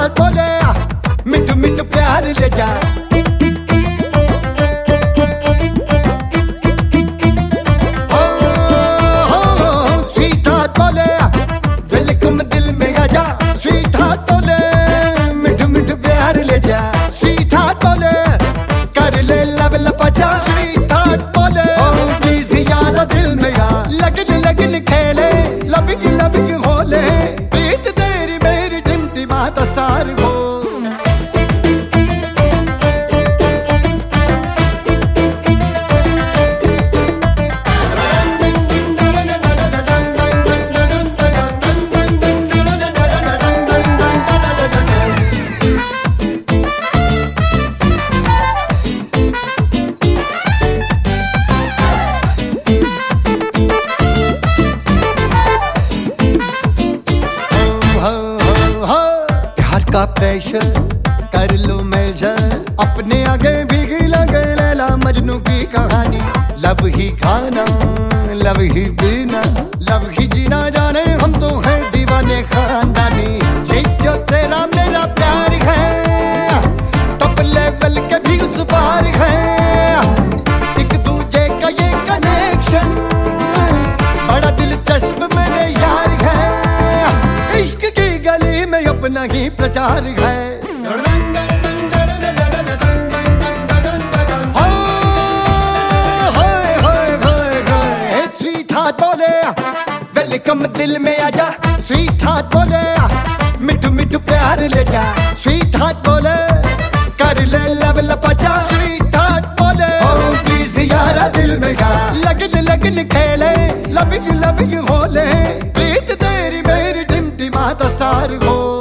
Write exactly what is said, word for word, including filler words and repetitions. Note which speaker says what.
Speaker 1: बोले मिठू मिठू प्यार ले जा। हो हो स्वीट हार्ट बोले वेलकम दिल में आजा। स्वीट हार्ट बोले मिठू मिठू प्यार ले जा। स्वीट हार्ट बोले कर ले लब लपचा। स्वीट हार्ट बोले प्लीज यारा दिल में आ। लगन लगन खेले लबिग लबिग होले प्रीत तेरी मेरी टिमटिमाता स्टार हो। का प्रेशर कर लो मेजर अपने आगे भीगी लगे लैला मजनू की कहानी। लव ही खाना लव ही पीना लव ही जीना जाने हम तो हैं दीवाने खानदानी। ये जो तेरा मेरा प्यार है टॉप लेवल के भी उस पार है। एक दूजे का ये कनेक्शन बड़ा दिलचस्प मेरे यार है। इश्क की गली में अपना ही प्रचार है। स्वीट हार्ट बोले वेलकम दिल में आजा। स्वीट हार्ट बोले मिठू मिठू प्यार ले जा। स्वीट हार्ट बोले कर ले लब लपचा। स्वीट हार्ट बोले प्लीज यारा दिल में आ। लगन लगन खेले लबिग लबिग होले प्रीत तेरी मेरी टिमटिमाता स्टार हो।